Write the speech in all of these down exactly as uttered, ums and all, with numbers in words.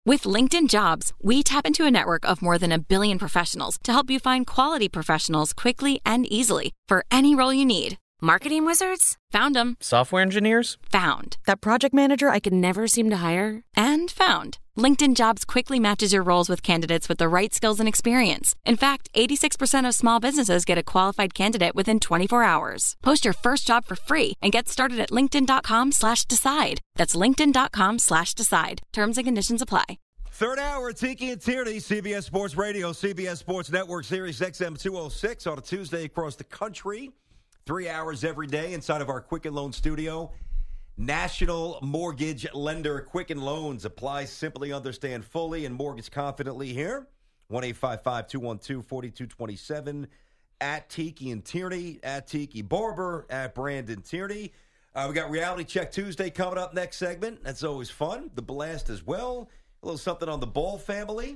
With LinkedIn Jobs, we tap into a network of more than a billion professionals to help you find quality professionals quickly and easily for any role you need. Marketing wizards? Found them. Software engineers? Found. That project manager I could never seem to hire? And found. LinkedIn Jobs quickly matches your roles with candidates with the right skills and experience. In fact, eighty-six percent of small businesses get a qualified candidate within twenty-four hours. Post your first job for free and get started at linkedin.com slash decide. That's linkedin.com slash decide. Terms and conditions apply. Third hour, Tiki and Tierney, C B S Sports Radio, C B S Sports Network, Sirius X M two oh six on a Tuesday across the country. Three hours every day inside of our Quicken Loan studio. National Mortgage Lender Quicken Loans. Apply simply, understand fully, and mortgage confidently here. one eight five five, two one two, four two two seven. At Tiki and Tierney. At Tiki Barber. At Brandon Tierney. Uh, we got Reality Check Tuesday coming up next segment. That's always fun. The Blast as well. A little something on the Ball family.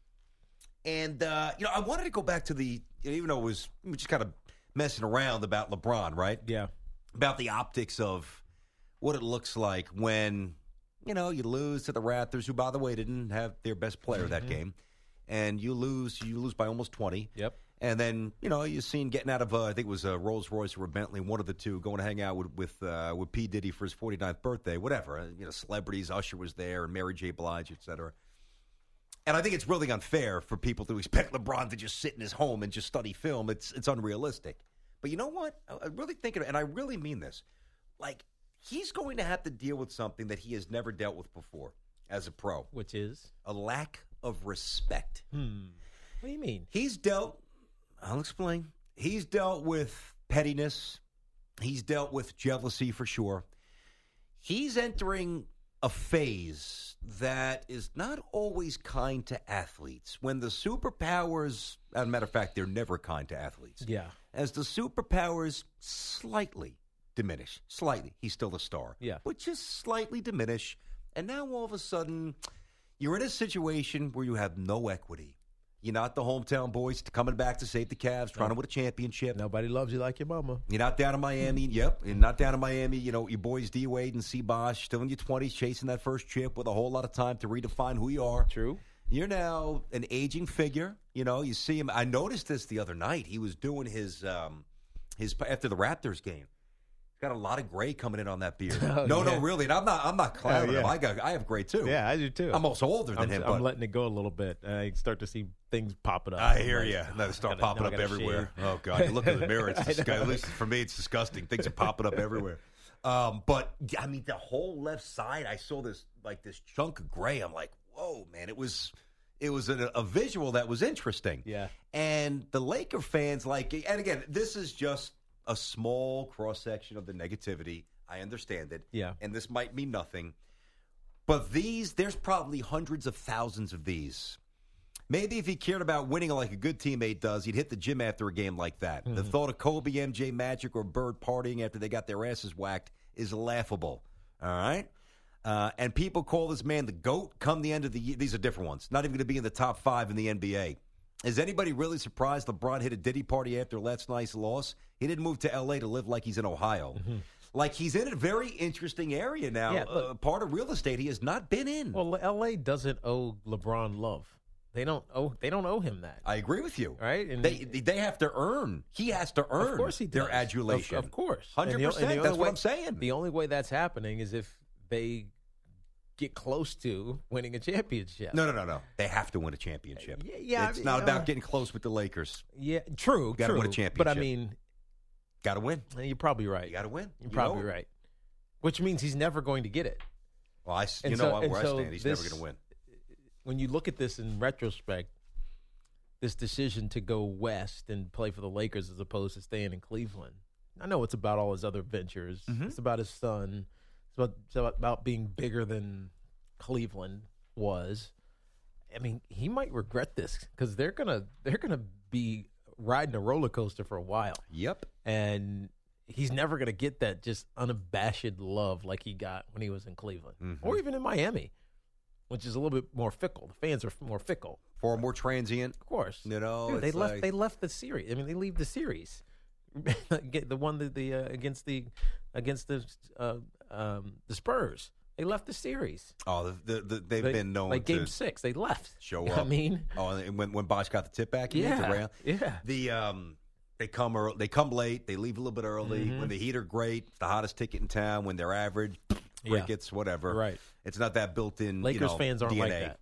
And, uh, you know, I wanted to go back to the, even though it was just kind of messing around about LeBron, right? Yeah. About the optics of what it looks like when, you know, you lose to the Raptors, who, by the way, didn't have their best player mm-hmm. that game. And you lose, you lose by almost twenty. Yep. And then, you know, you seen getting out of, uh, I think it was a Rolls-Royce or a Bentley, one of the two, going to hang out with with, uh, with P. Diddy for his forty-ninth birthday, whatever. Uh, you know, celebrities, Usher was there, and Mary J. Blige, et cetera. And I think it's really unfair for people to expect LeBron to just sit in his home and just study film. It's it's unrealistic. But you know what? I, I really think, and I really mean this, like, he's going to have to deal with something that he has never dealt with before as a pro. Which is? A lack of respect. Hmm. What do you mean? He's dealt, I'll explain. He's dealt with pettiness. He's dealt with jealousy for sure. He's entering a phase that is not always kind to athletes. When the superpowers, as a matter of fact, they're never kind to athletes. Yeah. As the superpowers slightly diminish, slightly, he's still a star. Yeah. But just slightly diminish. And now all of a sudden, you're in a situation where you have no equity. You're not the hometown boys coming back to save the Cavs, trying to win a championship. Nobody loves you like your mama. You're not down in Miami. Yep. You're not down in Miami. You know, your boys D-Wade and C-Bosh, still in your twenties, chasing that first chip with a whole lot of time to redefine who you are. True. You're now an aging figure. You know, you see him. I noticed this the other night. He was doing his, um, his after the Raptors game. Got a lot of gray coming in on that beard. Oh, no, yeah. no, really. And I'm not. I'm not clowning Oh, yeah. him. I got. I have gray too. Yeah, I do too. I'm also older than I'm, him. I'm but letting it go a little bit. I start to see things popping up. I hear like, you. They start gotta, popping up gotta everywhere. shave. Oh God! You look in the mirror. It's disgusting. At least for me, it's disgusting. Things are popping up everywhere. Um, but I mean, the whole left side. I saw this like this chunk of gray. I'm like, whoa, man! It was. It was a, a visual that was interesting. Yeah. And the Laker fans like, and again, this is just a small cross section of the negativity. I understand it. Yeah. And this might mean nothing. But these, there's probably hundreds of thousands of these. Maybe if he cared about winning like a good teammate does, he'd hit the gym after a game like that. Mm-hmm. The thought of Kobe, M J, Magic, or Bird partying after they got their asses whacked is laughable. All right? Uh, and people call this man the GOAT come the end of the year. These are different ones. Not even going to be in the top five in the N B A. Is anybody really surprised LeBron hit a Diddy party after last night's loss? He didn't move to L A to live like he's in Ohio. Mm-hmm. Like he's in a very interesting area now, yeah, look, uh, part of real estate he has not been in. Well, L A doesn't owe LeBron love. They don't owe. They don't owe him that. I agree with you. Right? And they they have to earn. He has to earn. Of course he does. Their adulation. Of, of course, hundred percent. That's way, what I'm saying. The only way that's happening is if they get close to winning a championship. No, no, no, no. They have to win a championship. Yeah, yeah it's I mean, not uh, about getting close with the Lakers. Yeah, true. Got to win win a championship. But I mean, got to win. You're probably right. You got to win. You're you probably know? right. Which means he's never going to get it. Well, I, you and know so, where I so stand. He's this, never going to win. When you look at this in retrospect, this decision to go west and play for the Lakers as opposed to staying in Cleveland, I know it's about all his other ventures. Mm-hmm. It's about his son. It's about, it's about being bigger than Cleveland was. I mean, he might regret this because they're gonna they're gonna be riding a roller coaster for a while. Yep. And he's never gonna get that just unabashed love like he got when he was in Cleveland mm-hmm. or even in Miami, which is a little bit more fickle. The fans are more fickle, far more transient. Of course, you know Dude, they left. Like... They left the series. I mean, they leave the series. the one that the uh, against the against the uh, um, the Spurs. They left the series. Oh, the, the, the, they've they, been known like to game six. They left. show You know up. what I mean, oh, and when when Bosch got the tip back, you mean, to yeah, Rail? yeah. The um, they come early, they come late, they leave a little bit early. Mm-hmm. When the Heat are great, it's the hottest ticket in town. When they're average, Yeah. crickets, whatever. Right. It's not that built-in. Lakers you know, fans aren't D N A. like that.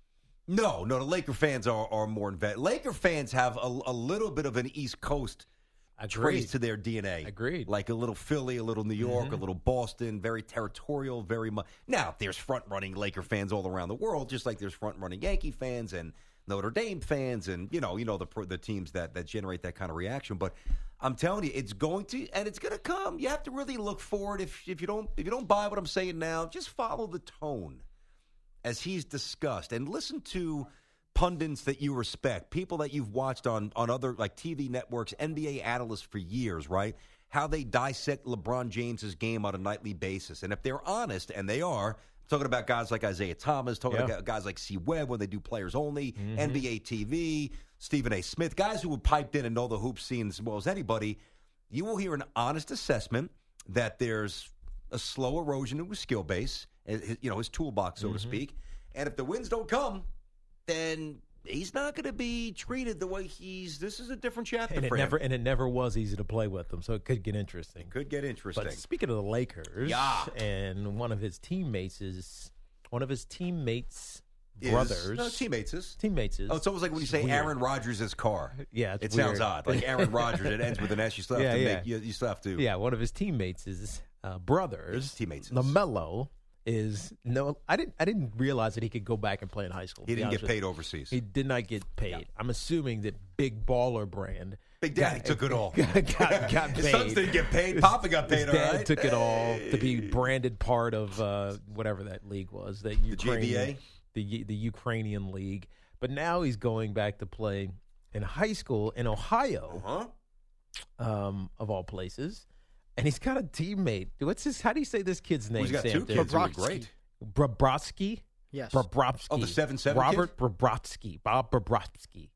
No, no, the Laker fans are, are more invested. Laker fans have a, a little bit of an East Coast trace to their D N A. Agreed. Like a little Philly, a little New York, Mm-hmm. a little Boston, very territorial, very much. Now, there's front-running Laker fans all around the world, just like there's front-running Yankee fans and Notre Dame fans and, you know, you know the the teams that, that generate that kind of reaction. But I'm telling you, it's going to, and it's going to come. You have to really look forward. If if you don't if you don't buy what I'm saying now, just follow the tone as he's discussed and listen to pundits that you respect, people that you've watched on, on other like T V networks, N B A analysts for years, right? How they dissect LeBron James's game on a nightly basis. And if they're honest, and they are, talking about guys like Isaiah Thomas, talking Yeah. about guys like C. Webb when they do players only, Mm-hmm. N B A T V, Stephen A. Smith, guys who have piped in and know the hoop scene as well as anybody, you will hear an honest assessment that there's a slow erosion of his skill base, his, you know, his toolbox, so Mm-hmm. to speak. And if the wins don't come, then he's not going to be treated the way he's. This is a different chapter And it for never him. and it never was easy to play with them, so it could get interesting. Could get interesting. But speaking of the Lakers, Yeah. and one of his teammates is one of his teammates' Is- brothers. no, teammates is. teammates is. Oh, it's almost like when you It's say weird. Aaron Rodgers' car. Yeah, it's it sounds weird. odd. Like Aaron Rodgers, it ends with an S. You still have Yeah, to yeah. make. You, you still have to. Yeah, one of his teammates is uh, brothers. His teammates is. LaMelo is no. I didn't. I didn't realize that he could go back and play in high school. He to be didn't honest get with paid you. overseas. He did not get paid. I'm assuming that Big Baller Brand. Big Daddy got- took it all. Got, got, got His paid. sons didn't get paid. Papa got paid. His all dad right. took it all to be Hey. branded part of uh, whatever that league was. That Ukrainian, J V A? the the Ukrainian league. But now he's going back to play in high school in Ohio, Huh? um, of all places. And he's got a teammate. What's his? How do you say this kid's name? He's got Sam? two kids who are Bobrovsky. great. Brobrovsky? Yes. Brobrovsky. Oh, the seven seven Robert Brobrovsky. Bob Brobrovsky.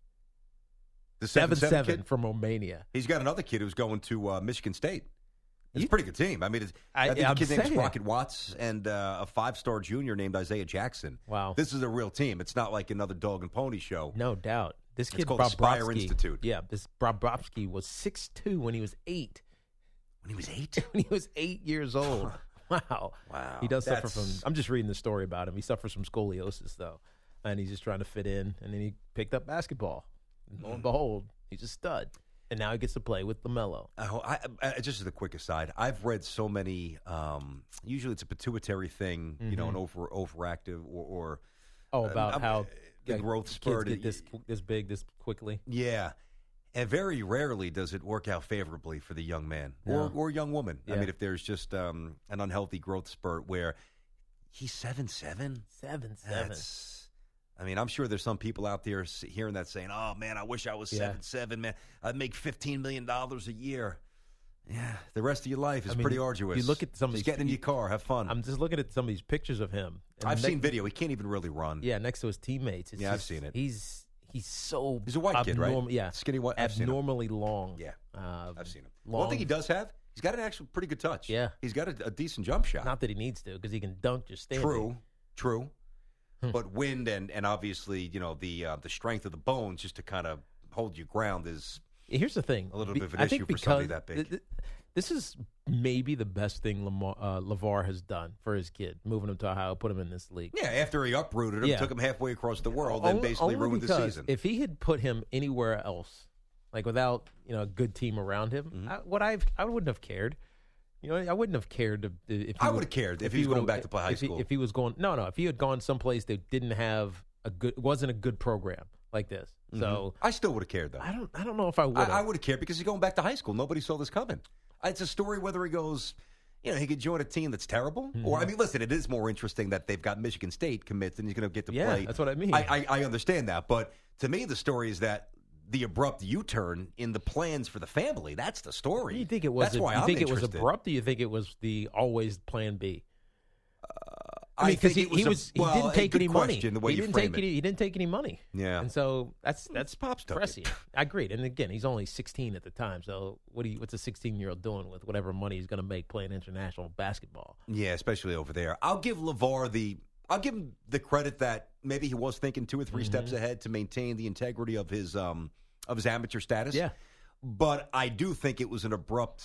The seven seven seven kid. from Romania. He's got another kid who's going to uh, Michigan State. It's You- a pretty good team. I mean, it's, I, I- think I'm the kid's name is saying. Rocket Watts and uh, a five-star junior named Isaiah Jackson. Wow. This is a real team. It's not like another dog and pony show. No doubt. This It's kid, called Aspire Brobrovsky. Institute. Yeah, this Brobrovsky was six two when he was eight. When he was eight? When he was eight years old. Wow. Wow. He does suffer That's- from, I'm just reading the story about him. He suffers from scoliosis, though. And he's just trying to fit in. And then he picked up basketball. And lo and behold, he's a stud. And now he gets to play with LaMelo. Oh, I, I, just as a quick aside, I've read so many. Um, usually, it's a pituitary thing, you know, an over overactive or, or Oh, about uh, how the like, growth kids spurt. get this this big this quickly. Yeah, and very rarely does it work out favorably for the young man No. or or young woman. I Yeah. mean, if there's just um, an unhealthy growth spurt where he's seven seven, Seven seven. that's. I mean, I'm sure there's some people out there s- hearing that saying, "Oh man, I wish I was Yeah. seven seven, man. I'd make fifteen million dollars a year." Yeah, the rest of your life is I mean, pretty you- arduous. you look at some of Just these- get in your car, have fun. I'm just looking at some of these pictures of him. and I've next- seen video. He can't even really run. Yeah, next to his teammates. It's Yeah, I've just- seen it. He's he's so He's a white kid, right? abnorm- Yeah, Skinny white- I've seen him. abnormally long. Yeah, uh, I've seen him. Long. One thing he does have, he's got an actual pretty good touch. Yeah. he's got a, a decent jump shot. Not that he needs to, because he can dunk just standing. True, true. Hmm. But wind and, and obviously, you know, the uh, the strength of the bones just to kind of hold you ground is Here's the thing. a little Be- bit of an I issue think for somebody because that big. th- th- this is maybe the best thing Lamar, uh, LeVar has done for his kid, moving him to Ohio, put him in this league. Yeah, after he uprooted him, Yeah. took him halfway across the world, and Only- basically only ruined the because season. If he had put him anywhere else, like without you know a good team around him, Mm-hmm. I, what I've I wouldn't have cared. You know, I wouldn't have cared if, if he I would- would have cared if he was going would've- back to play high if he- school. if he was going, no, no, if he had gone someplace that didn't have a good, wasn't a good program like this. So I still would have cared, though. I don't, I don't know if I would. Mm-hmm. I, I would have cared because he's going back to high school. Nobody saw this coming. It's a story whether he goes, you know, he could join a team that's terrible. Or, I mean, listen, it is more interesting that they've got Michigan State commits and he's going to get to Yeah, play. that's what I mean. I, I, I understand that. But to me, the story is that the abrupt U-turn in the plans for the family, that's the story. You think it was? That's a- why you I'm think it was interested. abrupt, or you think it was the always Plan B? I mean, because think he, it was he a- was well, he didn't a take good any money. question, the way he you didn't frame take it. any. He didn't take any money. Yeah. and so that's that's Pops took prescient. it. I agreed. And again, he's only sixteen at the time. So what do you, what's a sixteen year old doing with whatever money he's going to make playing international basketball? Yeah, especially over there. I'll give LeVar the I'll give him the credit that maybe he was thinking two or 3 Mm-hmm. steps ahead to maintain the integrity of his um of his amateur status. Yeah. But I do think it was an abrupt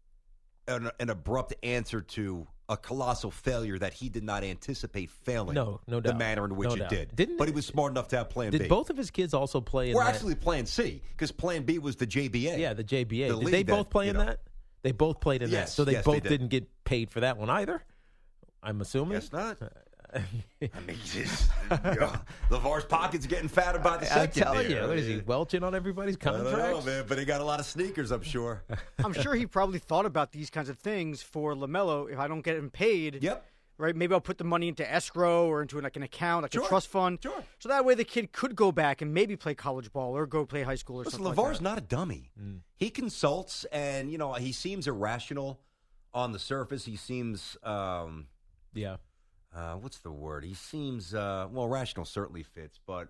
an, an abrupt answer to a colossal failure that he did not anticipate failing. No, no The doubt. manner in which No it doubt. did. Didn't but it- he was smart enough to have plan Did B. both of his kids also play in We're that? actually plan C because plan B was the J B A. Yeah, the J B A. The Did league they that, both play you in know. that? They both played in that. Yes, So they yes, they both did. didn't get paid for that one either. I'm assuming. Guess not. I mean, just, you know, LeVar's pocket's getting fat about the I'm second. telling you, here. what is he welching on everybody's I don't know, contracts? man, but he got a lot of sneakers, I'm sure. I'm sure he probably thought about these kinds of things for LaMelo. If I don't get him paid, Yep. right, maybe I'll put the money into escrow or into like an account, like Sure, a trust fund. sure. So that way the kid could go back and maybe play college ball or go play high school or Listen, something LeVar's like that. not a dummy. He consults, and, you know, he seems irrational on the surface. He seems, um, Yeah. uh, what's the word? He seems, uh, well, rational certainly fits, but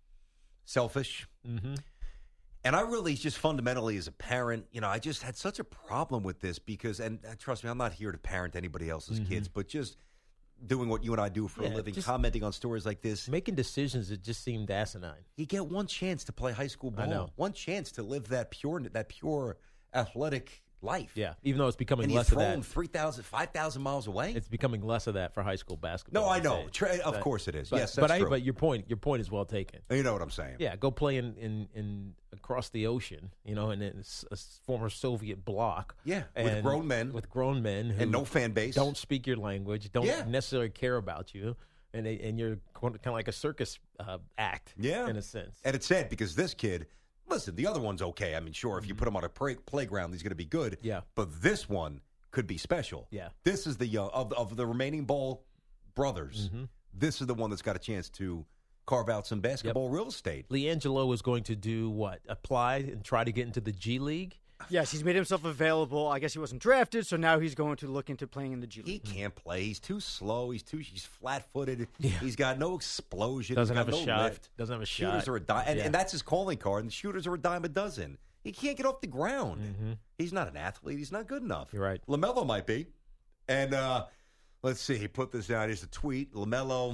selfish. Mm-hmm. And I really just fundamentally, as a parent, you know, I just had such a problem with this because, and uh, trust me, I'm not here to parent anybody else's kids, but just doing what you and I do for Yeah, a living, just- commenting on stories like this. Making decisions that just seemed asinine. You get one chance to play high school ball, I know. one chance to live that pure, that pure athletic life. Yeah, even though it's becoming and you less of throw that. them three thousand, five thousand miles away. It's becoming less of that for high school basketball. No, I I'd know. say. Tra- of But- course it is. But, Yes, but that's I, true. but your point, your point is well taken. You know what I'm saying? Yeah, go play in, in, in across the ocean, you know, in a, s- a s- former Soviet bloc. Yeah, with and- grown men. with grown men who And no fan base. don't speak your language, don't Yeah. necessarily care about you, and they, and you're kind of like a circus uh, act. Yeah. in a sense. And it's sad because this kid, listen, the other one's okay. I mean, sure, if you put him on a play- playground, he's going to be good. Yeah. But this one could be special. Yeah. This is the young, of, of the remaining Ball brothers, this is the one that's got a chance to carve out some basketball real estate. LiAngelo is going to do what? Apply and try to get into the G League. Yes, he's made himself available. I guess he wasn't drafted, so now he's going to look into playing in the G League. He can't play. He's too slow. He's too. He's flat-footed. He's got no explosion. Doesn't He's have got a no shot. lift. Doesn't have a Shooters shot. are a dime, and, Yeah. and that's his calling card. And the shooters are a dime a dozen. He can't get off the ground. He's not an athlete. He's not good enough. You're right. LaMelo might be. And uh, let's see. He put this out. Here's a tweet. LaMelo.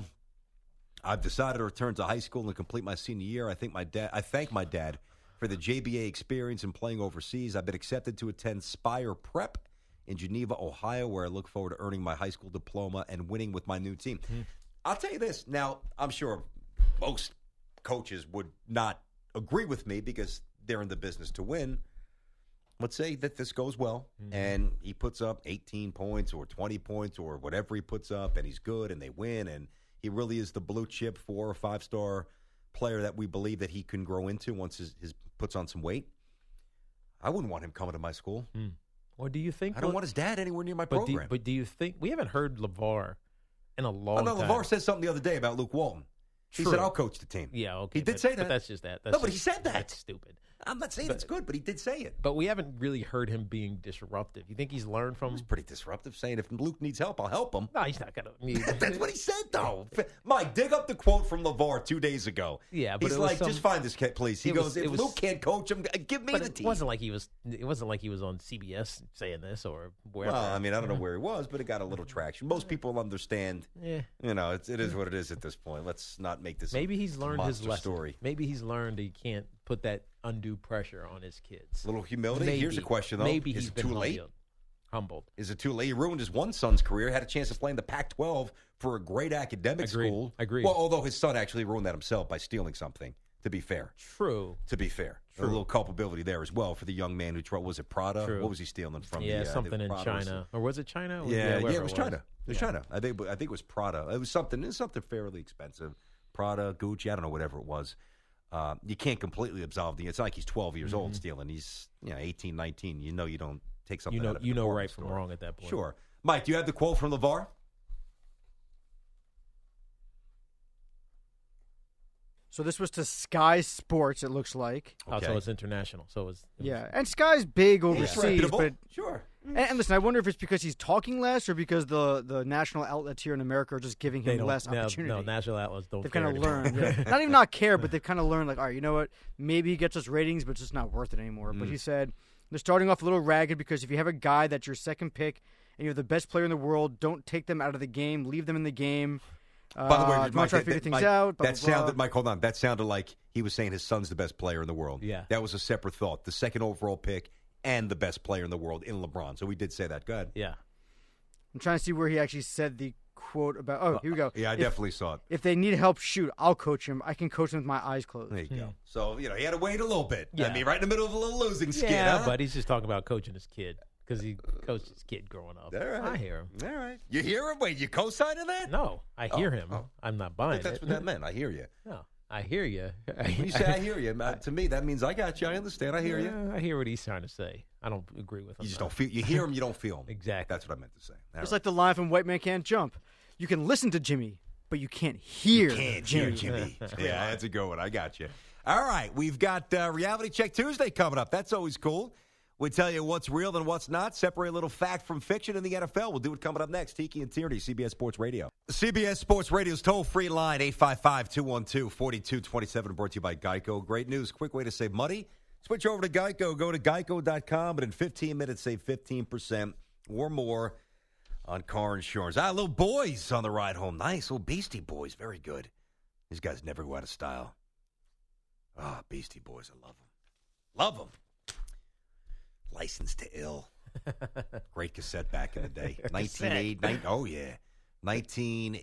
I've decided to return to high school and complete my senior year. I think my dad. I thank my dad for the J B A experience and playing overseas. I've been accepted to attend Spire Prep in Geneva, Ohio, where I look forward to earning my high school diploma and winning with my new team. I'll tell you this. Now, I'm sure most coaches would not agree with me because they're in the business to win. Let's say that this goes well, and he puts up eighteen points or twenty points or whatever he puts up, and he's good, and they win, and he really is the blue chip four or five star player that we believe that he can grow into once his, his puts on some weight. I wouldn't want him coming to my school. Or do you think? I don't want his dad anywhere near my But do, program. you, but do you think we haven't heard LeVar in a long oh, no, time? LeVar said something the other day about Luke Walton. He True. said, I'll coach the team. Yeah, okay. He did but, say that. But that's just that. That's No, but just- he said that. That's stupid. I'm not saying But- it's good, but he did say it. But we haven't really heard him being disruptive. You think he's learned from? He was pretty disruptive, saying if Luke needs help, I'll help him. No, he's not gonna. I mean, That's what he said, though. Mike, dig up the quote from LeVar two days ago. Yeah, but he's it was like, some- just find this kid, please. He it goes, was- if it was- Luke can't coach him, give me But the it team. wasn't like he was. It wasn't like he was on C B S saying this or wherever. Well, I mean, I don't know where he was, but it got a little traction. Most people understand. Yeah. You know, it's, it is what it is at this point. Let's not make this. Maybe a he's learned his monster lesson. story. Maybe he's learned he can't put that undue pressure on his kids. A little humility. Maybe. Here's a question, though. Maybe is he's it been too late? humbled. humbled. Is it too late? He ruined his one son's career. Had a chance to play in the Pac twelve for a great academic Agreed. school. Agreed. Well, although his son actually ruined that himself by stealing something. To be fair. True. To be fair, True. a little culpability there as well for the young man who tried. Was it Prada? True. What was he stealing from? Yeah, the, uh, something the in Prada was- China, or was it China? Or- Yeah, yeah, wherever it was China. It was Yeah. China. I think. I think it was Prada. It was something. It was something fairly expensive. Prada, Gucci. I don't know, whatever it was. Uh, you can't completely absolve the. It's not like he's twelve years old stealing. He's you know eighteen, nineteen. You know you don't take something. You know, out of a you know department right from store. wrong at that point. Sure, Mike. Do you have the quote from LeVar? So this was to Sky Sports, it looks like. Oh, Okay. so it's international. So it's it was- Yeah, and Sky's big overseas, reputable. but Sure. And, and listen, I wonder if it's because he's talking less or because the, the national outlets here in America are just giving They him don't- less no, opportunity. No, national outlets don't They've care kind of anymore. learned. Yeah. Not even not care, but they've kind of learned, like, all right, you know what? Maybe he gets us ratings, but it's just not worth it anymore. Mm. But he said they're starting off a little ragged because if you have a guy that's your second pick and you're the best player in the world, don't take them out of the game. Leave them in the game. Uh, By the way, if you Mike, want to try that- to figure that- things Mike, out. Blah, that blah, blah. sounded, Mike, hold on. That sounded like he was saying his son's the best player in the world. Yeah. That was a separate thought. The second overall pick and the best player in the world in LeBron. So we did say that. Go ahead. Yeah. I'm trying to see where he actually said the quote about. Oh, here we go. Yeah, I if, definitely saw it. If they need help, shoot, I'll coach him. I can coach him with my eyes closed. There you go. So, you know, he had to wait a little bit. Yeah. I mean, right in the middle of a little losing skid, Yeah, huh? but he's just talking about coaching his kid because he coached his kid growing up. All right. I hear him. All right. You hear him? Wait, you co-signing that? No, I hear Oh, him. oh. I'm not I buying think that's it. what that meant. I hear you. No, I hear you. When you say I hear you, man, to me, that means I got you. I understand. I hear you. I hear what he's trying to say. I don't agree with him. You just though. don't feel. You hear him, you don't feel him. Exactly. That's what I meant to say. All It's right. like the line from White Man Can't Jump. You can listen to Jimmy, but you can't hear Can't Jimmy. hear Jimmy. Yeah, that's a good one. I got you. All right, we've got uh, Reality Check Tuesday coming up. That's always cool. We tell you what's real and what's not. Separate a little fact from fiction in the N F L. We'll do it coming up next. Tiki and Tierney, C B S Sports Radio. C B S Sports Radio's toll-free line, eight five five, two one two, four two two seven, brought to you by Geico. Great news. Quick way to save money. Switch over to Geico. Go to geico dot com, and in fifteen minutes, save fifteen percent or more on car insurance. Ah, little boys on the ride home. Nice. Little Beastie Boys. Very good. These guys never go out of style. Ah, Beastie Boys. I love them. Love them. Licensed to Ill. Great cassette back in the day. nineteen eighty. Oh, yeah. nineteen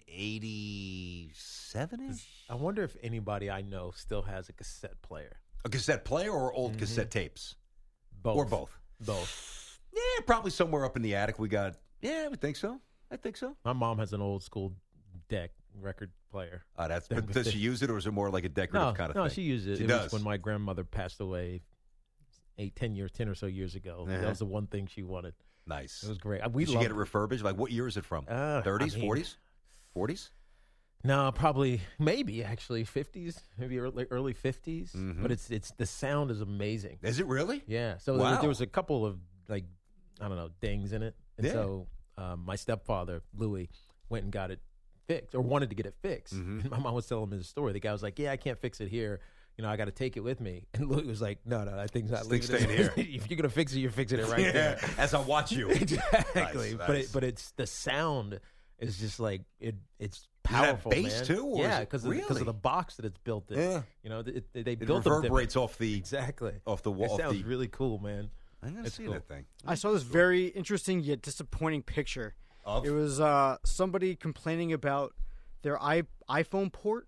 eighty-seven-ish? I wonder if anybody I know still has a cassette player. A cassette player or old cassette tapes? Both. Or both? Both. Yeah, probably somewhere up in the attic we got. Yeah, I would think so. I think so. My mom has an old school deck record player. Uh, that's. Deck- But does she use it, or is it more like a decorative No, kind of no, thing? she used it. She it does. was when my grandmother passed away eight, ten years, ten or so years ago. Uh-huh. That was the one thing she wanted. Nice. It was great. We Did you loved get it refurbished? Like, what year is it from? Uh, thirties, I mean- forties, forties? No, probably, maybe actually fifties, maybe early early fifties. Mhm. But it's it's the sound is amazing. Is it really? Yeah. So there, was, Wow. there was a couple of like I don't know dings in it, and Yeah. so um, my stepfather Louis went and got it fixed or wanted to get it fixed. Mhm. And my mom was telling him his story. The guy was like, "Yeah, I can't fix it here. You know, I got to take it with me." And Louis was like, "No, no, that thing's not This thing's leaving. staying here. If you're gonna fix it, you're fixing it right Yeah, there." as I watch you. Exactly. Nice, But nice. it, but it's the sound is just like it. It's it have powerful. bass, man. too, or yeah, is it- because because really? of the box that it's built in. Yeah. You know, it, it, they It built them reverberates different. off the. Exactly. off the It wall. off sounds the, really cool, man. I'm gonna it's see cool. that thing. I saw this very interesting yet disappointing picture. Of? It was uh, somebody complaining about their i iPhone port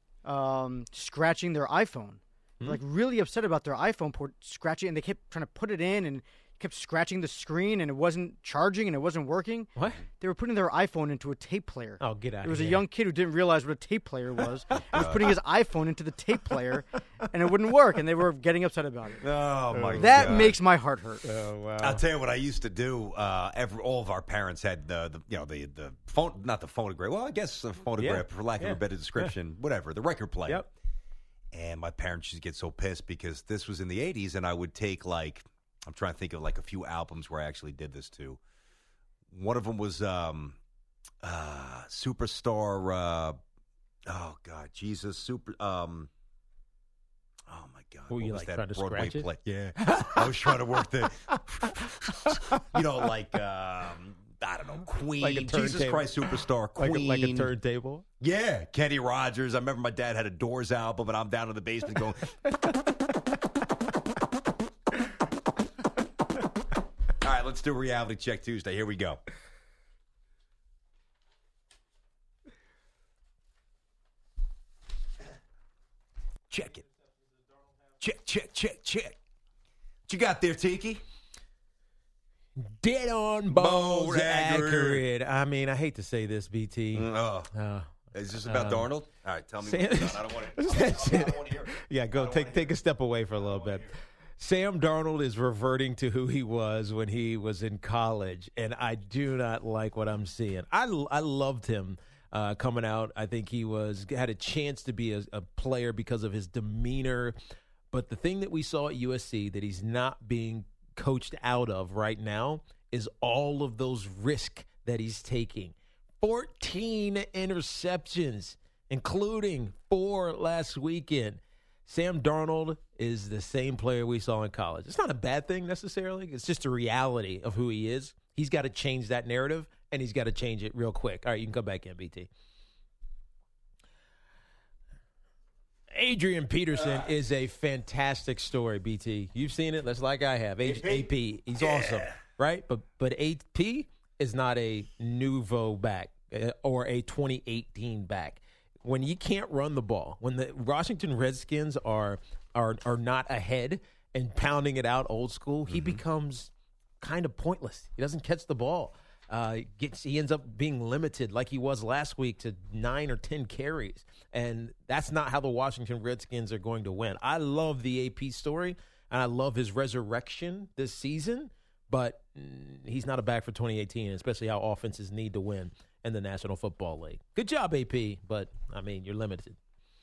um, scratching their iPhone. Hmm? Like really upset about their iPhone port scratching, and they kept trying to put it in and kept scratching the screen, and it wasn't charging and it wasn't working. What? They were putting their iPhone into a tape player. Oh, get out! There was of a here. young kid who didn't realize what a tape player was. and was putting his iPhone into the tape player, and it wouldn't work, and they were getting upset about it. Oh my god. That makes my heart hurt. Oh wow! I'll tell you what I used to do. Uh, every, all of our parents had the, the you know the the phone, not the phonograph. Well, I guess the phonograph, Yeah. for lack of Yeah. a better description, whatever, the record player. Yep. And my parents used to get so pissed because this was in the eighties, and I would take like I'm trying to think of like a few albums where I actually did this to. One of them was um, uh, Superstar. Uh, oh God, Jesus, Super. Um, oh my God, Were what you, was like, that trying to Broadway scratch it? play? Yeah, I was trying to work the. You know, like um, I don't know, Queen, Like a Jesus turntable. Christ Superstar, like a, Queen, like a turntable. yeah, Kenny Rogers. I remember my dad had a Doors album, and I'm down in the basement going. All right, let's do Reality Check Tuesday. Here we go. Check it. Check, check, check, check. What you got there, Tiki? Dead on Bone bones accurate. accurate. I mean, I hate to say this, B T. Oh, Uh, is this about Um, Darnold? All right, tell me. Sam- What's going on. I don't want to. I don't want to hear it. Yeah, go take take a step away for a little bit. Sam Darnold is reverting to who he was when he was in college, and I do not like what I'm seeing. I, I loved him uh, coming out. I think he was had a chance to be a, a player because of his demeanor. But the thing that we saw at U S C that he's not being coached out of right now is all of those risks that he's taking. fourteen interceptions, including four last weekend. Sam Darnold is the same player we saw in college. It's not a bad thing necessarily. It's just a reality of who he is. He's got to change that narrative, and he's got to change it real quick. All right, you can come back in, B T. Adrian Peterson uh, is a fantastic story, B T. You've seen it. That's like I have. A- A P, he's yeah. awesome, right? But but A P is not a nouveau back uh, or a twenty eighteen back. When you can't run the ball, when the Washington Redskins are are are not ahead and pounding it out old school, he mm-hmm. becomes kind of pointless. He doesn't catch the ball. Uh, gets he ends up being limited like he was last week to nine or ten carries, and that's not how the Washington Redskins are going to win. I love the A P story, and I love his resurrection this season, but mm, he's not a back for twenty eighteen, especially how offenses need to win in the National Football League. Good job, A P, but, I mean, you're limited.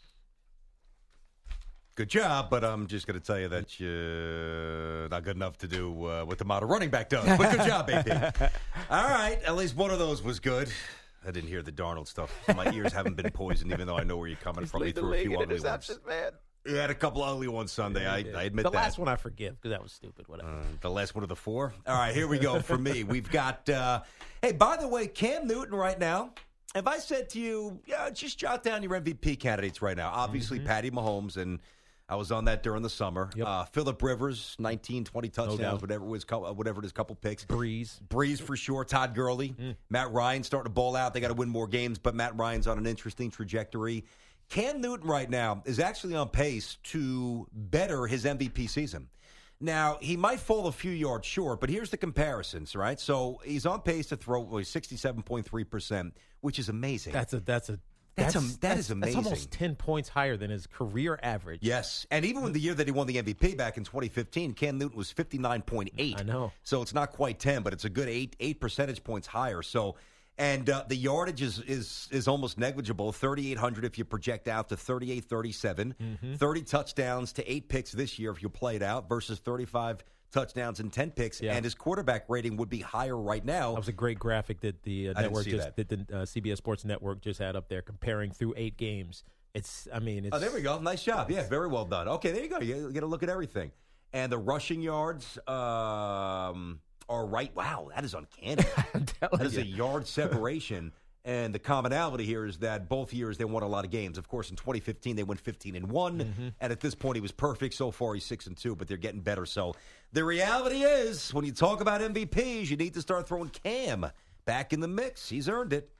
Good job, but I'm just going to tell you that you're not good enough to do uh, what the model running back does. But good job, A P. All right, at least one of those was good. I didn't hear the Darnold stuff. So my ears haven't been poisoned, even though I know where you're coming He's from. You threw a few ugly ones. Man. You had a couple ugly ones Sunday. Yeah, I, I admit the that. The last one I forgive because that was stupid. Whatever. Uh, the last one of the four? All right, here we go for me. We've got, uh, hey, by the way, Cam Newton right now. If I said to you, yeah, just jot down your M V P candidates right now. Obviously, mm-hmm. Patty Mahomes, and I was on that during the summer. Yep. Uh, Phillip Rivers, nineteen, twenty touchdowns, no whatever it was, whatever it is, couple picks. Breeze. Breeze for sure. Todd Gurley. Mm. Matt Ryan starting to ball out. They got to win more games, but Matt Ryan's on an interesting trajectory. Cam Newton right now is actually on pace to better his M V P season. Now, he might fall a few yards short, but here's the comparisons, right? So he's on pace to throw well, sixty-seven point three percent, which is amazing. That's a that's a That's, that's, a, that that's, is amazing. That's almost ten points higher than his career average. Yes. And even in the year that he won the M V P back in twenty fifteen, Cam Newton was fifty-nine point eight. I know. So it's not quite ten, but it's a good eight eight percentage points higher. So, and uh, the yardage is, is is almost negligible, thirty-eight hundred if you project out to thirty-eight thirty-seven. Mm-hmm. thirty touchdowns to eight picks this year if you play it out versus thirty-five touchdowns and ten picks, yeah. and his quarterback rating would be higher right now. That was a great graphic that the uh, network just that. that the uh, C B S Sports Network just had up there comparing through eight games. It's, I mean, it's. Oh, there we go. Nice job. Yeah, very well done. Okay, there you go. You get a look at everything, and the rushing yards um, are right. Wow, that is uncanny. That is you. a yard separation. And the commonality here is that both years they won a lot of games. Of course, in twenty fifteen they went fifteen and one, mm-hmm. and at this point he was perfect. So far he's six and two, but they're getting better. So the reality is, when you talk about M V Ps, you need to start throwing Cam back in the mix. He's earned it.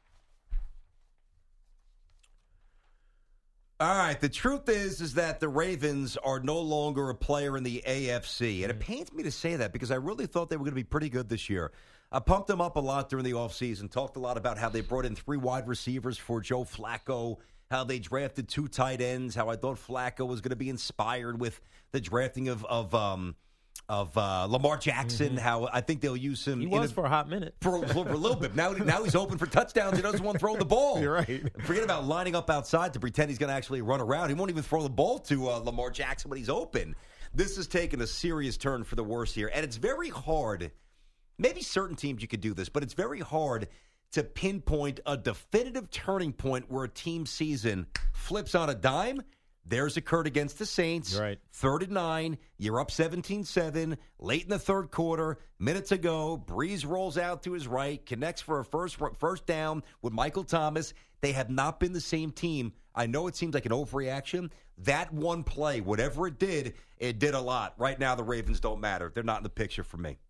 All right. The truth is, is that the Ravens are no longer a player in the A F C, and mm-hmm. it pains me to say that because I really thought they were going to be pretty good this year. I pumped them up a lot during the offseason, talked a lot about how they brought in three wide receivers for Joe Flacco, how they drafted two tight ends, how I thought Flacco was going to be inspired with the drafting of of um, of uh, Lamar Jackson, mm-hmm. how I think they'll use him. He was a, for a hot minute. For, for a little bit. Now, now he's open for touchdowns. He doesn't want to throw the ball. You're right. Forget about lining up outside to pretend he's going to actually run around. He won't even throw the ball to uh, Lamar Jackson when he's open. This has taken a serious turn for the worse here, and it's very hard. Maybe certain teams you could do this, but it's very hard to pinpoint a definitive turning point where a team season flips on a dime. Theirs occurred against the Saints. You're right. Third and nine. You're up seventeen seven. Late in the third quarter. Minute to go. Breeze rolls out to his right. Connects for a first first down with Michael Thomas. They have not been the same team. I know it seems like an overreaction. That one play, whatever it did, it did a lot. Right now, the Ravens don't matter. They're not in the picture for me.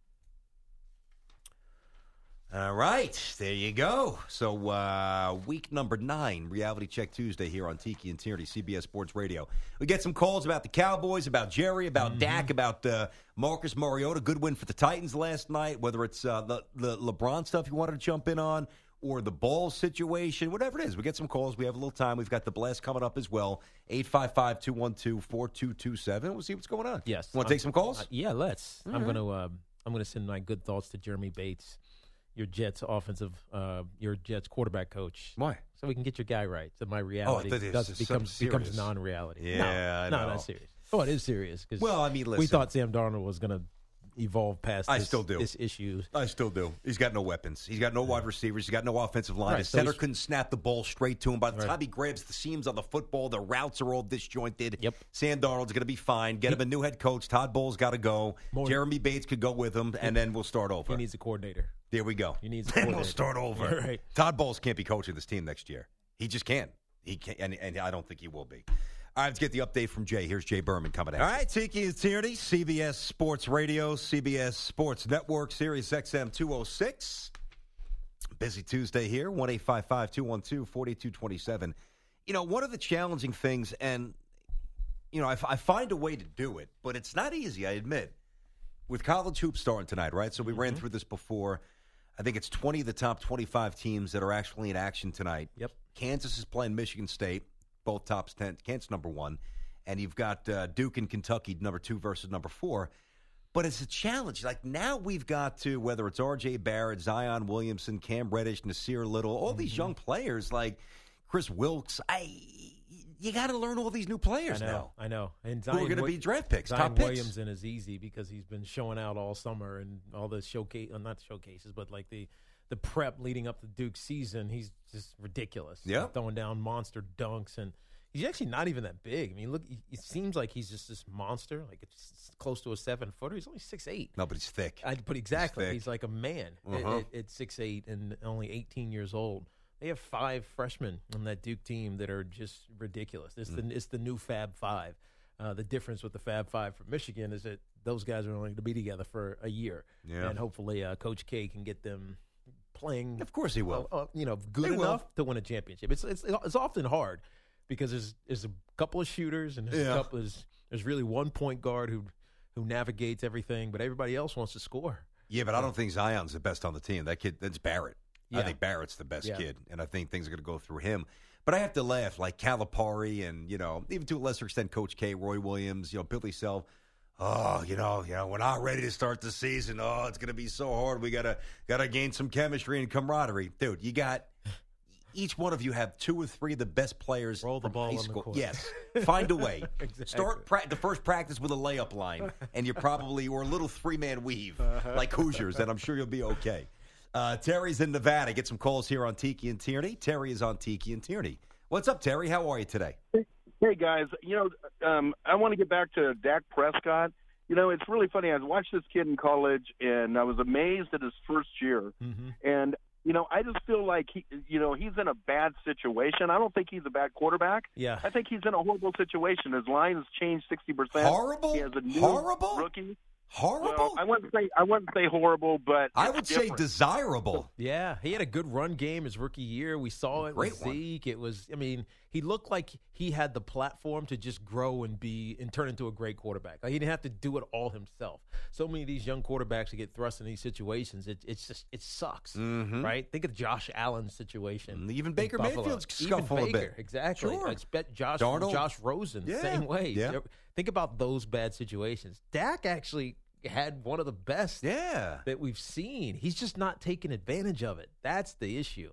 All right, there you go. So uh, week number nine, Reality Check Tuesday here on Tiki and Tierney, C B S Sports Radio. We get some calls about the Cowboys, about Jerry, about mm-hmm. Dak, about uh, Marcus Mariota. Good win for the Titans last night, whether it's uh, the, the LeBron stuff you wanted to jump in on or the ball situation, whatever it is. We get some calls. We have a little time. We've got the blast coming up as well. eight five five, two one two, four two two seven. We'll see what's going on. Yes. Want to take some calls? Uh, yeah, let's. All I'm right. going to uh, I'm going to send my good thoughts to Jeremy Bates, your Jets offensive, uh, your Jets quarterback coach. Why? So we can get your guy right. So my reality oh, that is does, becomes becomes non-reality. Yeah, no, I no, know. not serious. Oh, it is serious. Well, I mean, listen. We thought Sam Darnold was going to evolve past I this, still do. this issue. I still do. He's got no weapons. He's got no wide receivers. He's got no offensive line. Right, His so center he's- couldn't snap the ball straight to him. By the Right. time he grabs the seams on the football, the routes are all disjointed. Yep. Sam Darnold's going to be fine. Get him a new head coach. Todd Bowles got to go. More- Jeremy Bates could go with him, and then we'll start over. He needs a coordinator. There we go. He needs a Then we'll coordinator. start over. Right. Todd Bowles can't be coaching this team next year. He just can't. He can't, and, and I don't think he will be. All right, let's get the update from Jay. Here's Jay Berman coming at All you. right, Tiki and Tierney, C B S Sports Radio, C B S Sports Network, Sirius X M two oh six. Busy Tuesday here, one eight five five, two one two, four two two seven. You know, one of the challenging things, and, you know, I, I find a way to do it, but it's not easy, I admit. With college hoops starting tonight, right? So we ran through this before. I think it's twenty of the top twenty-five teams that are actually in action tonight. Yep. Kansas is playing Michigan State, both tops ten. Kansas number one. And you've got uh, Duke and Kentucky, number two versus number four. But it's a challenge. Like, now we've got to, whether it's R J Barrett, Zion Williamson, Cam Reddish, Nasir Little, all these young players like Chris Wilkes, I you got to learn all these new players I know, now. I know. And Who are going to Wi- be draft picks, Zion top picks. Williamson is easy because he's been showing out all summer and all the showcase, uh, not showcases, but like the the prep leading up to Duke's season. He's just ridiculous. Yeah. He's throwing down monster dunks, and he's actually not even that big. I mean, look, he- it seems like he's just this monster, like it's close to a seven footer. He's only six eight. No, but he's thick. I, but exactly, thick. he's like a man at- Uh-huh. at, at six eight and only eighteen years old. They have five freshmen on that Duke team that are just ridiculous. It's the it's the new Fab Five. Uh, the difference with the Fab Five from Michigan is that those guys are only going to be together for a year, Yeah. and hopefully uh, Coach K can get them playing. Of course he will. uh, uh, you know, good They will. enough to win a championship. It's it's it's often hard because there's there's a couple of shooters and there's Yeah. a couple there's, there's really one point guard who who navigates everything, but everybody else wants to score. Yeah, but I don't think Zion's the best on the team. That kid, that's Barrett. I Yeah. think Barrett's the best Yeah. kid, and I think things are going to go through him. But I have to laugh, like Calipari and, you know, even to a lesser extent, Coach K, Roy Williams, you know, Billy Self. Oh, you know, you know, we're not ready to start the season. Oh, it's going to be so hard. We gotta gotta gain some chemistry and camaraderie, dude. You got each one of you have two or three of the best players. Roll the from ball high on the school. court. Yes, find a way. Exactly. Start pra- the first practice with a layup line, and you're probably or a little three man weave like Hoosiers, and I'm sure you'll be okay. Uh, Terry's in Nevada. Get some calls here on Tiki and Tierney. Terry is on Tiki and Tierney. What's up, Terry? How are you today? Hey, guys. You know, um, I want to get back to Dak Prescott. You know, it's really funny. I watched this kid in college, and I was amazed at his first year. Mm-hmm. And, you know, I just feel like, he, you know, he's in a bad situation. I don't think he's a bad quarterback. Yeah. I think he's in a horrible situation. His line has changed sixty percent. Horrible? He has a new Horrible? rookie. Horrible? Well, I wouldn't say I wouldn't say horrible, but I it's would say different. desirable. Yeah, he had a good run game his rookie year. We saw it Great with one. Zeke. It was, I mean, he looked like he had the platform to just grow and be and turn into a great quarterback. Like he didn't have to do it all himself. So many of these young quarterbacks that get thrust in these situations, it, it's just it sucks, Mhm. right? Think of Josh Allen's situation. Mm, even in Baker Buffalo. Mayfield's Even scuffling a Baker, bit. exactly. Sure. I expect Josh Darnold. Josh Rosen, Yeah, same way. yeah. Think about those bad situations. Dak actually had one of the best Yeah. that we've seen. He's just not taking advantage of it. That's the issue.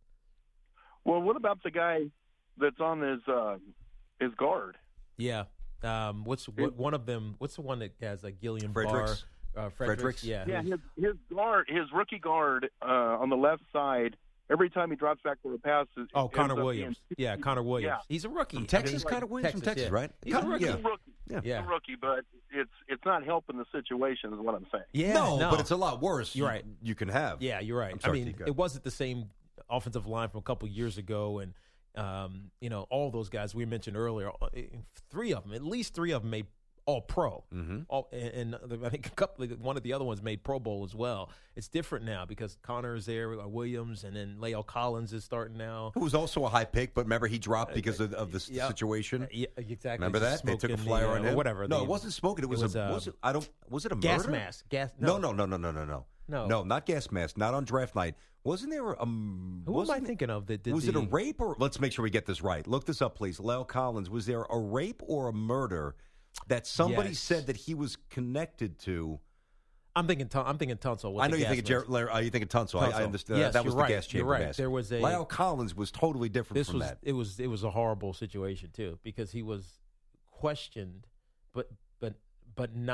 Well, what about the guy that's on his uh, his guard? Yeah. Um, what's what, one of them? What's the one that has like Gillian Fredericks. Barr? Uh, Fredericks. Fredericks? Yeah. Yeah, who's- his his guard, his rookie guard uh, on the left side. Every time he drops back for a pass, it oh, ends Connor up being- Williams. Yeah, Connor Williams. Yeah. He's a rookie. From I Texas, mean, Connor Williams from Texas, yeah. right? He's a Con- rookie. He's yeah. a rookie. Yeah. He's Yeah. a rookie, but it's it's not helping the situation, is what I'm saying. Yeah. no, no, but it's a lot worse. You're you, right. You can have. Yeah, you're right. I'm sorry, I mean, Tika. it wasn't the same offensive line from a couple years ago, and um, you know, all those guys we mentioned earlier. uh, Three of them, at least three of them, made all pro. Mm-hmm. All, and, and I think a couple, of, one of the other ones made Pro Bowl as well. It's different now because Connor is there, uh, Williams, and then Leo Collins is starting now. Who was also a high pick, but remember he dropped because of, of the s- Yeah. situation. Yeah, exactly. Remember that they took a Smoking flyer the, uh, on him. or whatever. No, the- it wasn't smoking. It was, was, a. uh, was it, I don't. Was it a gas murder? mask. Gas. No, no, no, no, no, no, no. No. no, not gas mask. Not on draft night. Wasn't there a? Um, Who am I wasn't it- thinking of that did Was the, it a rape or? Let's make sure we get this right. Look this up, please. Lyle Collins. Was there a rape or a murder that somebody Yes. said that he was connected to? I'm thinking. Tun- I'm thinking Tunsil. with I know the you gas think of Jer- mask. Larry, uh, you think of Tunsil. I, I Tunsil. understand. Yes, that was you're the right. gas You're chamber right. mask. There was a- Lyle Collins was totally different This from was that. it was it was a horrible situation too because he was questioned, but but but not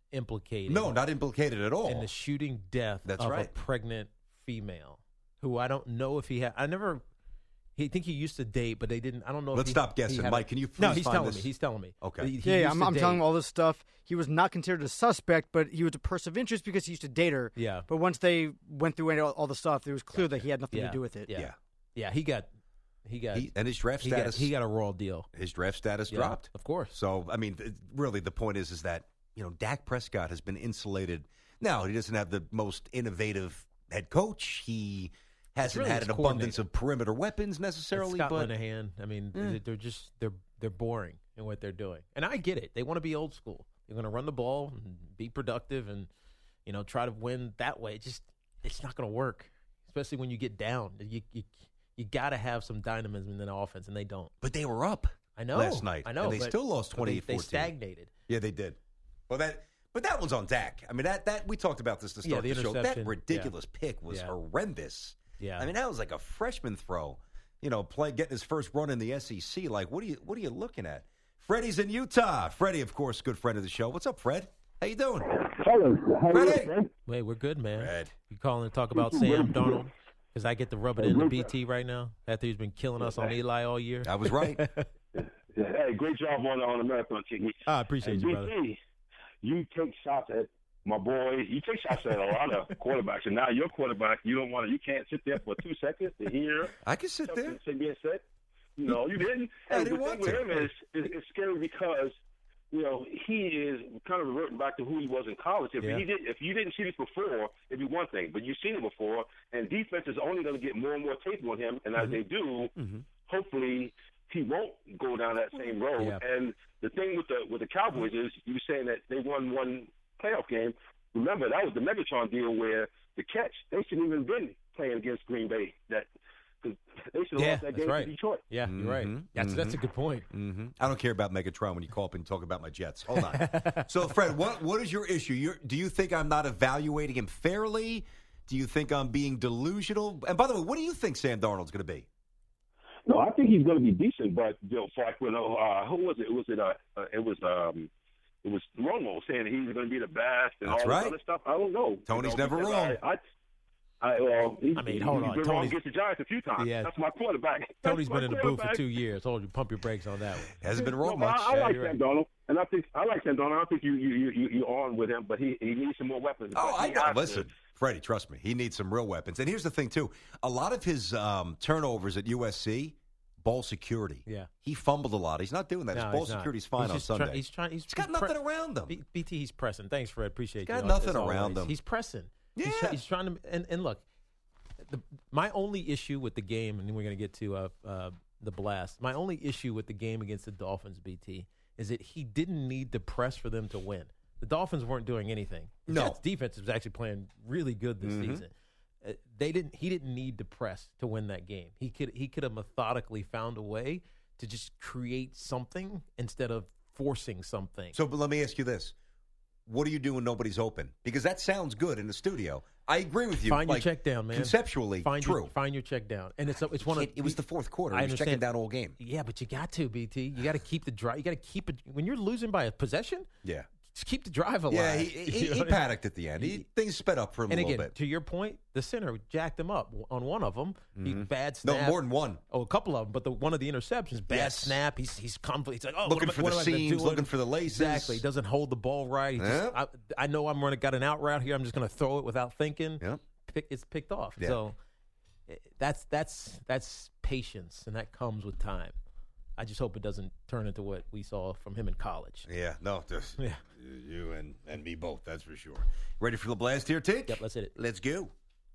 implicated. No, not implicated at all. In the shooting death That's of right. a pregnant female who I don't know if he had. I never. He think he used to date, but they didn't. I don't know. Let's if he, stop he guessing, had a- Mike. Can you please No, he's find telling this? me. He's telling me. Okay. He- he Yeah, yeah, used I'm, to I'm date. telling him all this stuff. He was not considered a suspect, but he was a person of interest because he used to date her. Yeah. But once they went through all, all the stuff, it was clear that he had nothing Yeah. to do with it. Yeah. Yeah. Yeah, he got. He got. He, and his draft he got, status. he got a raw deal. his draft status Yeah, dropped. of course. So, I mean, th- really, the point is, is that you know, Dak Prescott has been insulated. Now, he doesn't have the most innovative head coach. He hasn't really had his an abundance coordinator. of perimeter weapons necessarily. It's Scott but Linehan. I mean, they- they're just they're they're boring in what they're doing, and I get it. They want to be old school. They're going to run the ball and be productive, and you know, try to win that way. It just it's not going to work, especially when you get down. You you you got to have some dynamism in the offense, and they don't. but they were up. I know last night. I know, and they but- still lost but twenty-eight They, they fourteen. stagnated. Yeah, they did. Well, that but that one's on Dak. I mean, that that we talked about this to Yeah, start the the, show. That interception, ridiculous pick was Yeah. horrendous. Yeah. I mean, that was like a freshman throw. You know, play getting his first run in the S E C. Like, what are you what are you looking at? Freddie's in Utah. Freddie, of course, good friend of the show. What's up, Fred? How you doing? Fellas, how are you, Freddie. man? Wait, we're good, man. Fred. You calling to talk about Sam Darnold? Because I get to rub it into B T right now after he's been killing us on Eli all year. I was right. Hey, great job on on the marathon team. I appreciate Hey, you, brother. B T, you take shots at my boy. You take shots at a lot of quarterbacks, and now your quarterback, you don't want to. You can't sit there for two seconds to hear I can sit there. something being said. No, you didn't. I And didn't the want thing with to. him is, is it's scary because you know he is kind of reverting back to who he was in college. If Yeah. he did, if you didn't see this before, it'd be one thing. But you've seen it before, and defense is only going to get more and more tape on him. And as Mm-hmm. they do, hopefully he won't go down that same road. Yeah. And the thing with the with the Cowboys is you were saying that they won one playoff game. Remember that was the Megatron deal where the catch they shouldn't even been playing against Green Bay. That cause they should have Yeah, lost that that's game right. to Detroit. Yeah, you're right. Mhm, That's that's a good point. hmm I don't care about Megatron when you call up and talk about my Jets. Hold on. So, Fred, what what is your issue? You're, do you think I'm not evaluating him fairly? Do you think I'm being delusional? And by the way, what do you think Sam Darnold's going to be? No, I think he's going to be decent, but you know, for like when uh, who was it? Was it uh, uh it was um it was Romo saying he's going to be the best and That's all right. this other stuff. I don't know. Tony's you know, never because wrong. I, I, I, well, he, I mean, hold he's on. been wrong Tony's- against the Giants a few times. Yeah. That's my quarterback. Tony's That's been in my the booth for quarterback. two years. Told you, pump your brakes on that one. Hasn't been No, wrong but much. I, I like you're Sam right. Darnold, and I think I like Sam Darnold. I think you you you you on with him, but he he needs some more weapons. Oh, But I he know. has to. Listen, Freddie, trust me. He needs some real weapons. And here's the thing, too. A lot of his um, turnovers at U S C, ball security. Yeah. He fumbled a lot. He's not doing that. No, his ball he's not. security's fine He's on just Sunday. Try, he's trying. He's, he's got he's nothing around him. B- BT, he's pressing. Thanks, Fred. Appreciate got you. nothing as always. around him. He's pressing. He's, Yeah. try, he's trying to. And, and look, the, my only issue with the game, and then we're going to get to uh, uh, the blast. My only issue with the game against the Dolphins, B T, is that he didn't need to press for them to win. The Dolphins weren't doing anything. The No. Jets defense was actually playing really good this Mhm. season. Uh, they didn't. He didn't need to press to win that game. He could. He could have methodically found a way to just create something instead of forcing something. So, but let me ask you this. What do you do when nobody's open? Because that sounds good in the studio. I agree with you. Find like, your check down, man. Conceptually, find true. Your, find your check down, and it's it's one of It, it was the fourth quarter. I He was checking understand. down all game. Yeah, but you got to B T. You got to keep the drive. You got to keep it when you're losing by a possession. Yeah. Just keep the drive alive. Yeah, he, he, You know he what I mean? panicked at the end. He, things sped up for him And a again, little bit. to your point, the center jacked him up on one of them. He bad No, snap. more than one. Oh, a couple of them, but the one of the interceptions, bad Yes. snap. He's he's confident. He's like, oh, Looking what am I- for what the am I gonna seams, do? looking for the laces. Exactly. He doesn't hold the ball right. He just, Yeah. I, I know I'm going to got an out route here. I'm just going to throw it without thinking. Yeah. Pick, it's picked off. Yeah. So eh, that's that's that's patience, and that comes with time. I just hope it doesn't turn into what we saw from him in college. Yeah, no, just Yeah. you and, and me both, that's for sure. Ready for the blast here, Tink? Yep, let's hit it. Let's go.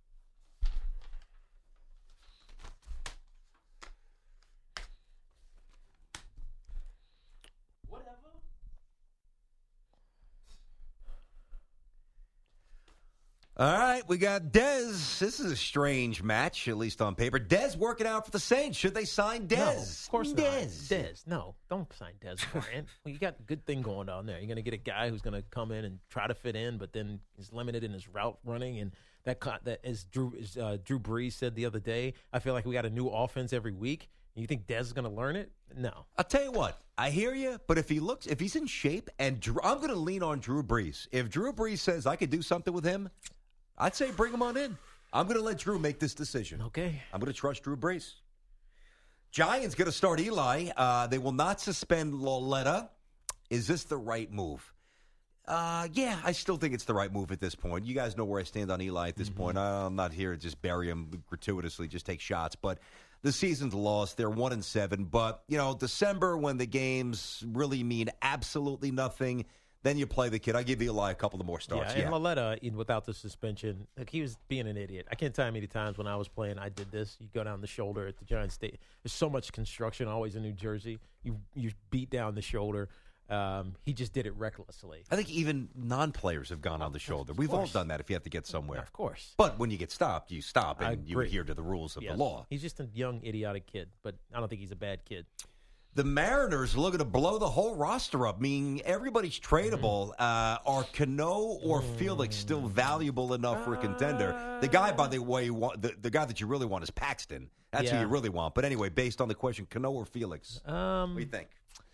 All right, we got Dez. This is a strange match, at least on paper. Dez working out for the Saints. Should they sign Dez? No, of course not. Dez. Dez. No, don't sign Dez Bryant. Well, you got a good thing going down there. You're going to get a guy who's going to come in and try to fit in, but then is limited in his route running. And that, co- that as Drew as, uh, Drew Brees said the other day, I feel like we got a new offense every week. You think Dez is going to learn it? No. I'll tell you what. I hear you, but if he looks, if he's in shape, and Drew, I'm going to lean on Drew Brees. If Drew Brees says I could do something with him, I'd say bring him on in. I'm going to let Drew make this decision. Okay. I'm going to trust Drew Brees. Giants going to start Eli. Uh, they will not suspend Loletta. Is this the right move? Uh, yeah, I still think it's the right move at this point. You guys know where I stand on Eli at this mm-hmm. point. I'm not here to just bury him gratuitously, just take shots. But the season's lost. They're one and seven. But, you know, December when the games really mean absolutely nothing, then you play the kid. I give Eli a couple of more starts. Yeah, and yeah. Loletta, without the suspension, like he was being an idiot. I can't tell you how many times when I was playing, I did this. You go down the shoulder at the Giants State. There's so much construction always in New Jersey. You you beat down the shoulder. Um, he just did it recklessly. I think even non-players have gone on the shoulder. We've all done that if you have to get somewhere. Of course. But when you get stopped, you stop and you adhere to the rules of yes. the law. He's just a young, idiotic kid, but I don't think he's a bad kid. The Mariners are looking to blow the whole roster up, meaning everybody's tradable. Mm-hmm. Uh, are Cano or mm. Felix still valuable enough for a contender? The guy, by the way, you want, the, the guy that you really want is Paxton. That's yeah. who you really want. But anyway, based on the question, Cano or Felix? Um, what do you think?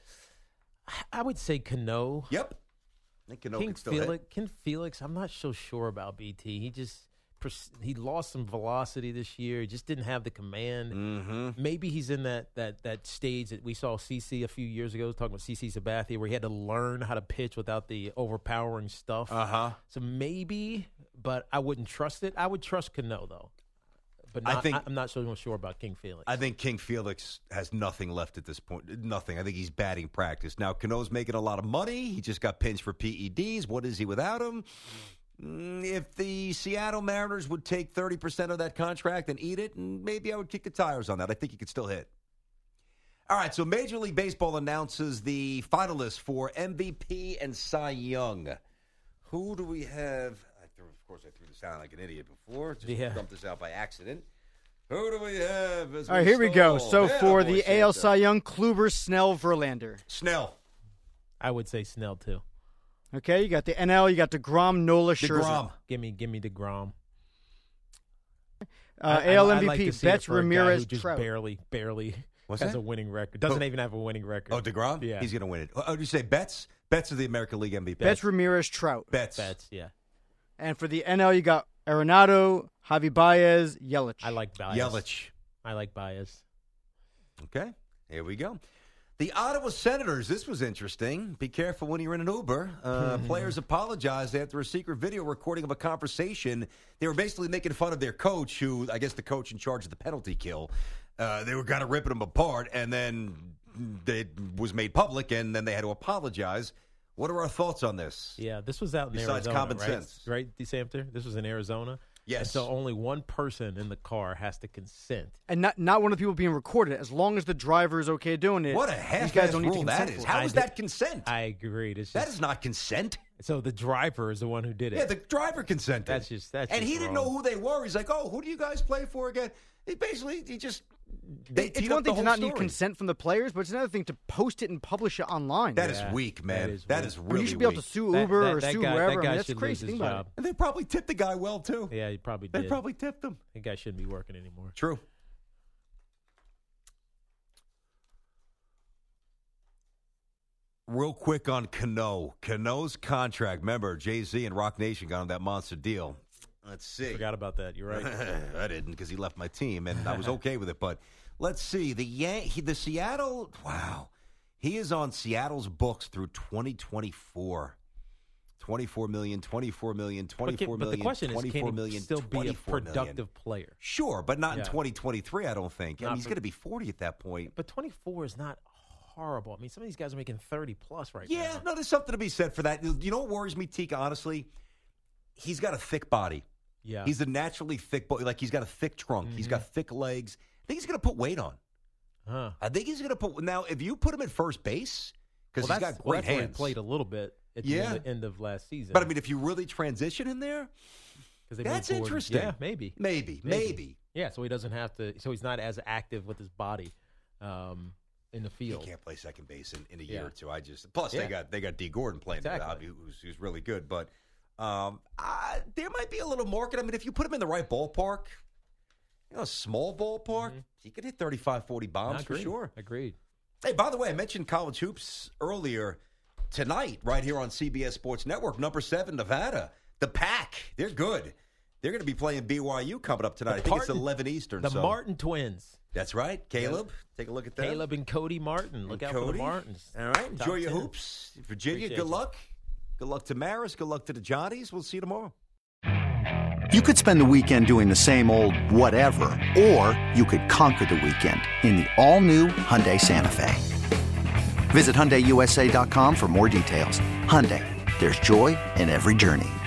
I would say Cano. Yep. I think Cano King can still Felix, hit. King Felix, I'm not so sure about B T. He just he lost some velocity this year. He just didn't have the command. Mm-hmm. Maybe he's in that that that stage that we saw C C a few years ago, talking about C C Sabathia, where he had to learn how to pitch without the overpowering stuff. Uh-huh. So maybe, but I wouldn't trust it. I would trust Cano, though. But not, I think, I'm not so sure about King Felix. I think King Felix has nothing left at this point. Nothing. I think he's batting practice. Now, Cano's making a lot of money. He just got pinched for P E Ds. What is he without him? If the Seattle Mariners would take thirty percent of that contract and eat it, maybe I would kick the tires on that. I think he could still hit. All right, so Major League Baseball announces the finalists for M V P and Cy Young. Who do we have? Of course, I threw this out like an idiot before. Just yeah. dumped this out by accident. Who do we have? All right, here we go. So yeah, for the A L Cy Young, Kluber, Snell, Verlander. Snell. I would say Snell, too. Okay, you got the N L, you got DeGrom, Nola, Scherzer. DeGrom. Give me, give me DeGrom. Uh, I, A L M V P, I like Betts, Ramirez, who just Trout. barely, barely What's has that? a winning record. Doesn't oh. even have a winning record. Oh, DeGrom? Yeah. He's going to win it. Oh, did you say Betts? Betts is the American League M V P. Betts, Ramirez, Trout. Betts. Betts, yeah. And for the N L, you got Arenado, Javi Baez, Yelich. I like Baez. Yelich. I like Baez. Okay, here we go. The Ottawa Senators, this was interesting. Be careful when you're in an Uber. Uh, players apologized after a secret video recording of a conversation. They were basically making fun of their coach, who, I guess the coach in charge of the penalty kill. Uh, they were kind of ripping him apart, and then it was made public, and then they had to apologize. What are our thoughts on this? Yeah, this was out in Besides Arizona, common right? sense. Right, DeSamter? This was in Arizona? Yes. And so only one person in the car has to consent. And not not one of the people being recorded. As long as the driver is okay doing it. What a half-ass rule that is. How is that consent? I agree. It's just, that is not consent. So the driver is the one who did it. Yeah, the driver consented. That's just that's And just he didn't wrong. know who they were. He's like, oh, who do you guys play for again? He basically, he just... They it's one thing to not need consent from the players, but it's another thing to post it and publish it online. That yeah, is weak, man. That is, that weak. is really well, you should be able weak. to sue Uber that, that, or that sue guy, wherever. That guy I mean, that's should crazy. lose his Think about job. it. And they probably tipped the guy well, too. Yeah, he probably They did. probably tipped him. That guy shouldn't be working anymore. True. Real quick on Cano. Cano's contract. Remember, Jay-Z and Rock Nation got him that monster deal. Let's see. Forgot about that. You're right. I didn't because he left my team, and I was okay with it. But let's see. The Yan- he, the Seattle, wow. He is on Seattle's books through twenty twenty-four. twenty-four million, twenty-four million, twenty-four but, million, but the question is, can million, he still be a productive million. player? Sure, but not Yeah. in twenty twenty-three, I don't think. I Not mean, he's for- going to be forty at that point. But twenty-four is not horrible. I mean, some of these guys are making thirty plus right Yeah, now. no, there's something to be said for that. You know what worries me, Tika, honestly? He's got a thick body. Yeah. He's a naturally thick body. Like, he's got a thick trunk. Mm-hmm. He's got thick legs. I think he's going to put weight on. Huh. I think he's going to put – now, if you put him at first base, because Well, he's that's, got well, great that's where he hands. played a little bit at the Yeah. end, of, end of last season. But, I mean, if you really transition him there, 'Cause they that's moved forward. interesting. Yeah, maybe. Maybe. Maybe. Maybe. Yeah, so he doesn't have to – so he's not as active with his body um, in the He field. can't play second base in, in a year Yeah. or two. I just – plus, Yeah. they got they got D. Gordon playing, Exactly. uh, who's, who's really good. But – Um, uh, there might be a little market. I mean, if you put him in the right ballpark, You know, a small ballpark, mm-hmm. you could hit thirty-five, forty bombs for sure. Agreed. Hey, by the way, I mentioned college hoops earlier tonight, right here on C B S Sports Network. Number seven, Nevada. The Pack, they're good. They're going to be playing B Y U coming up tonight. The I think Martin, it's eleven Eastern. The so. Martin twins. That's right. Caleb, yep. take a look at that. Caleb and Cody Martin. Look and out Cody. for the Martins. All right. Enjoy your ten. hoops. Virginia, Appreciate good you. luck. Good luck to Maris. Good luck to the Johnnies. We'll see you tomorrow. You could spend the weekend doing the same old whatever, or you could conquer the weekend in the all-new Hyundai Santa Fe. Visit Hyundai U S A dot com for more details. Hyundai, there's joy in every journey.